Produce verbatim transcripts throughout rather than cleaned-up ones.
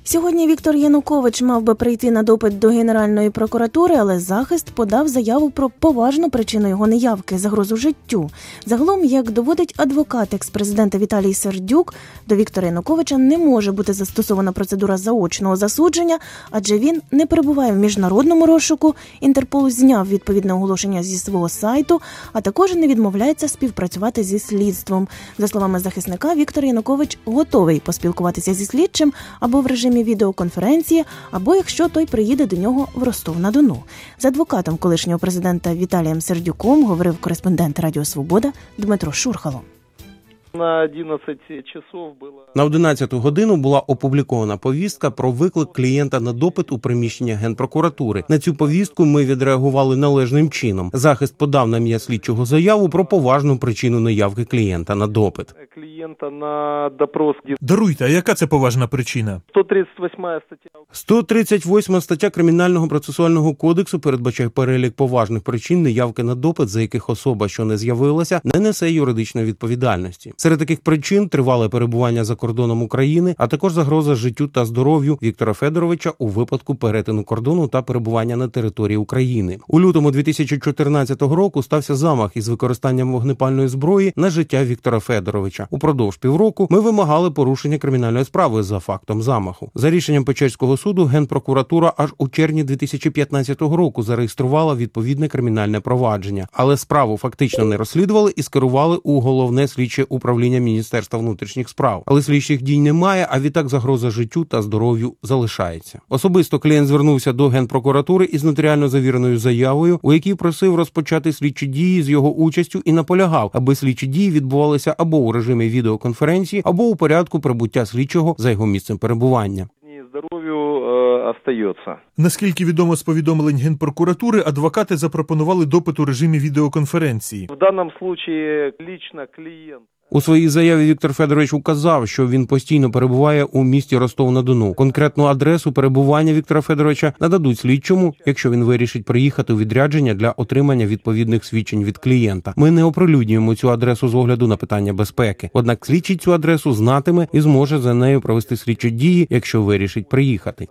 Сьогодні Віктор Янукович мав би прийти на допит до Генеральної прокуратури, але захист подав заяву про поважну причину його неявки – загрозу життю. Загалом, як доводить адвокат екс-президента Віталій Сердюк, до Віктора Януковича не може бути застосована процедура заочного засудження, адже він не перебуває в міжнародному розшуку, Інтерпол зняв відповідне оголошення зі свого сайту, а також не відмовляється співпрацювати зі слідством. За словами захисника, Віктор Янукович готовий поспілкуватися зі слідчим або в режимі відеоконференції, або якщо той приїде до нього в Ростов-на-Дону. З адвокатом колишнього президента Віталієм Сердюком говорив кореспондент Радіо Свобода Дмитро Шурхало. На одинадцять часов було... На одинадцяту годину була опублікована повістка про виклик клієнта на допит у приміщення Генпрокуратури. На цю повістку ми відреагували належним чином. Захист подав на ім'я слідчого заяву про поважну причину неявки клієнта на допит. Клієнта на допрос. Даруйте, а яка це поважна причина? сто тридцять восьма стаття. сто тридцять восьма стаття Кримінального процесуального кодексу передбачає перелік поважних причин неявки на допит, за яких особа, що не з'явилася, не несе юридичної відповідальності. Серед таких причин – тривале перебування за кордоном України, а також загроза життю та здоров'ю Віктора Федоровича у випадку перетину кордону та перебування на території України. У лютому дві тисячі чотирнадцятого року стався замах із використанням вогнепальної зброї на життя Віктора Федоровича. Упродовж півроку ми вимагали порушення кримінальної справи за фактом замаху. За рішенням Печерського суду Генпрокуратура аж у червні дві тисячі п'ятнадцятого року зареєструвала відповідне кримінальне провадження, але справу фактично не розслідували і скерували у Головне слідче управління Міністерства внутрішніх справ. Але слідчих дій немає, а відтак загроза життю та здоров'ю залишається. Особисто клієнт звернувся до Генпрокуратури із нотаріально завіреною заявою, у якій просив розпочати слідчі дії з його участю і наполягав, аби слідчі дії відбувалися або у режимі відеоконференції, або у порядку прибуття слідчого за його місцем перебування. Здоров'ю е, остається. Наскільки відомо з повідомлень Генпрокуратури, адвокати запропонували допит у режимі відеоконференції. В даному випадку лично клієнт. У своїй заяві Віктор Федорович указав, що він постійно перебуває у місті Ростов-на-Дону. Конкретну адресу перебування Віктора Федоровича нададуть слідчому, якщо він вирішить приїхати у відрядження для отримання відповідних свідчень від клієнта. Ми не оприлюднюємо цю адресу з огляду на питання безпеки. Однак слідчий цю адресу знатиме і зможе за нею провести слідчі дії, якщо вирішить приїхати.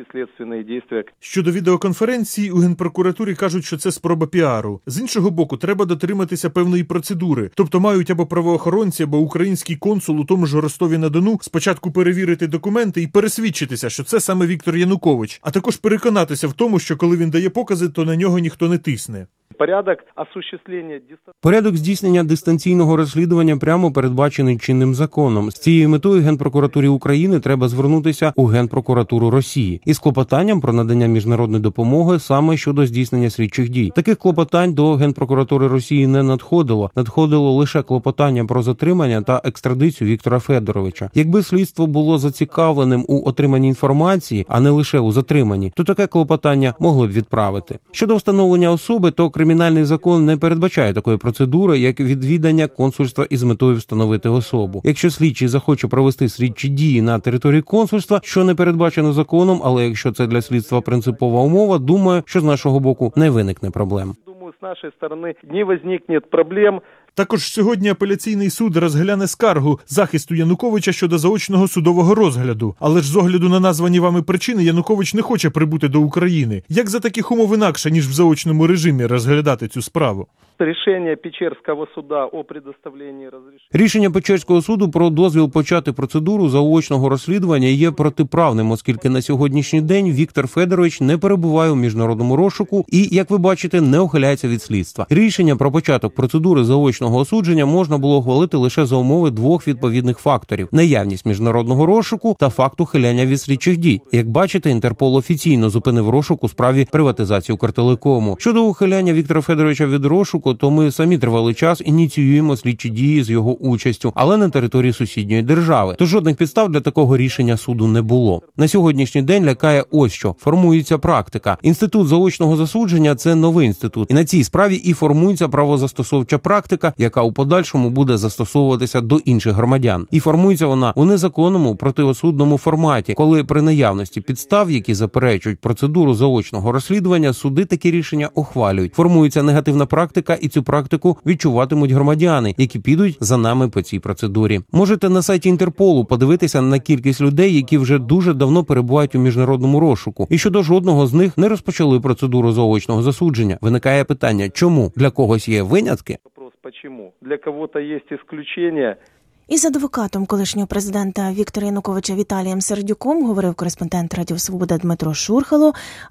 Щодо відеоконференції, у Генпрокуратурі кажуть, що це спроба піару. З іншого боку, треба дотриматися певної процедури. Тобто мають або правоохоронці, або український консул у тому ж Ростові-на-Дону спочатку перевірити документи і пересвідчитися, що це саме Віктор Янукович, а також переконатися в тому, що коли він дає покази, то на нього ніхто не тисне. Порядок осуществлення Порядок здійснення дистанційного розслідування прямо передбачений чинним законом. З цією метою Генпрокуратурі України треба звернутися у Генпрокуратуру Росії із клопотанням про надання міжнародної допомоги саме щодо здійснення слідчих дій. Таких клопотань до Генпрокуратури Росії не надходило. Надходило лише клопотання про затримання та екстрадицію Віктора Федоровича. Якби слідство було зацікавленим у отриманні інформації, а не лише у затриманні, то таке клопотання могли б відправити. Щодо встановлення особи, то кримінальний закон не передбачає такої процедури, як відвідання консульства із метою встановити особу. Якщо слідчий захоче провести слідчі дії на території консульства, що не передбачено законом, але якщо це для слідства принципова умова, думаю, що з нашого боку не виникне проблем. Думаю, з нашої сторони не виникне проблем. Також сьогодні апеляційний суд розгляне скаргу захисту Януковича щодо заочного судового розгляду. Але ж з огляду на названі вами причини Янукович не хоче прибути до України. Як за таких умов інакше, ніж в заочному режимі розглядати цю справу? Рішення Печерського суду о предоставленні розрішення. Рішення Печерського суду про дозвіл почати процедуру заочного розслідування є протиправним, оскільки на сьогоднішній день Віктор Федорович не перебуває у міжнародному розшуку і, як ви бачите, не ухиляється від слідства. Рішення про початок процедури заочного осудження можна було ухвалити лише за умови двох відповідних факторів – наявність міжнародного розшуку та факт ухиляння від слідчих дій. Як бачите, Інтерпол офіційно зупинив розшук у справі приватизації Укртелекому. Щодо ухиляння Віктора Федоровича від розшуку, то ми самі тривалий час ініціюємо слідчі дії з його участю, але на території сусідньої держави. Тож жодних підстав для такого рішення суду не було. На сьогоднішній день лякає ось що. Формується практика. Інститут заочного засудження – це новий інститут. І на цій справі і формується правозастосовча практика, процедура, яка у подальшому буде застосовуватися до інших громадян. І формується вона у незаконному протиосудному форматі, коли при наявності підстав, які заперечують процедуру заочного розслідування, суди такі рішення ухвалюють. Формується негативна практика, і цю практику відчуватимуть громадяни, які підуть за нами по цій процедурі. Можете на сайті Інтерполу подивитися на кількість людей, які вже дуже давно перебувають у міжнародному розшуку, і щодо жодного з них не розпочали процедуру заочного засудження. Виникає питання, чому? Для когось є винятки? Вопрос, почему? Для кого-то есть исключения. Із адвокатом колишнього президента Віктора Януковича Віталієм Сердюком говорив кореспондент Радіо Свобода Дмитро Шурхало.